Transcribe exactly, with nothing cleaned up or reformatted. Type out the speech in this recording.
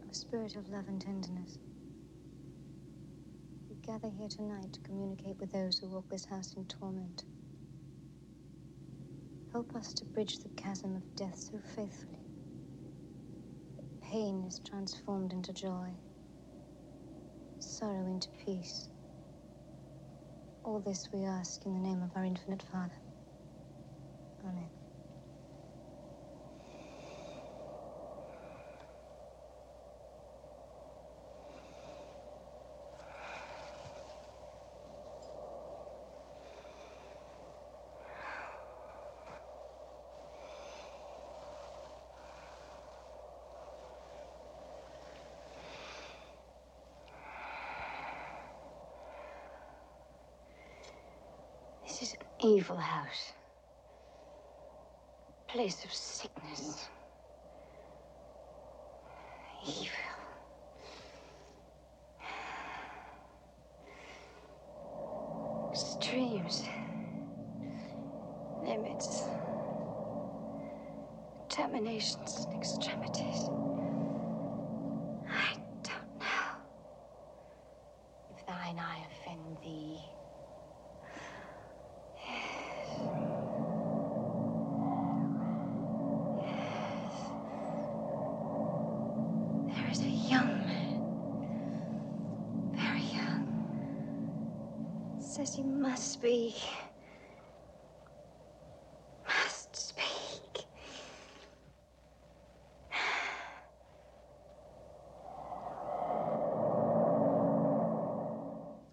a spirit of love and tenderness. We gather here tonight to communicate with those who walk this house in torment. Help us to bridge the chasm of death so faithfully. Pain is transformed into joy, sorrow into peace. All this we ask in the name of our infinite Father. Amen. This is an evil house. A place of sickness. Evil. Extremes. Limits. Terminations and extremities. I don't know. If thine eye offend thee, says he must be